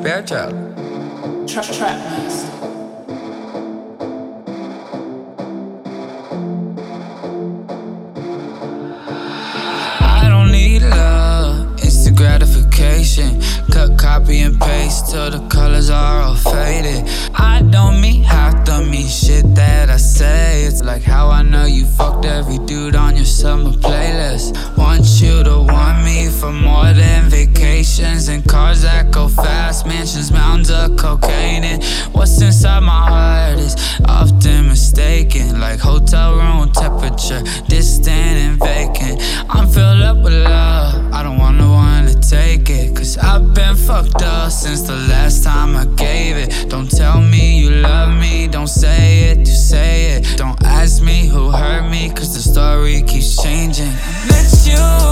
Fairchild. Trap Master. I don't need love, instant gratification. Cut, copy, and paste till the colors are all faded. I don't mean half the mean shit that I say. It's like how I know you fucked every dude on your summer playlist. Want you to want me for more than vacations and cars that go fast, mansions, mountains of cocaine. And what's inside my heart is often mistaken, like hotel room temperature, distant and vacant. I'm filled up with love, I don't want no one to take it, cause I've been fucked up since the last time I gave it. Don't tell me you love me, don't say it, you say it. Don't ask me who hurt me, cause the story keeps changing. I met you